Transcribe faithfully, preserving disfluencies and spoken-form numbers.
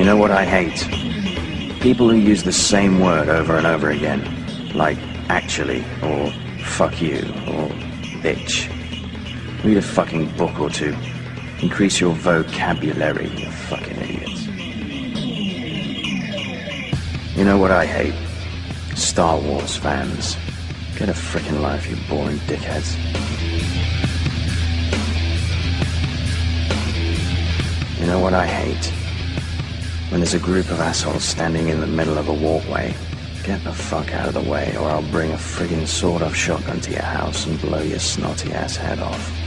know what I hate? People who use the same word over and over again. Like actually, or fuck you, or bitch. Read a fucking book or two. Increase your vocabulary, you fucking idiots. You know what I hate? Star Wars fans. Get a frickin' life, you boring dickheads. You know what I hate? When there's a group of assholes standing in the middle of a walkway. Get the fuck out of the way, or I'll bring a friggin' sawed-off shotgun to your house and blow your snotty ass head off.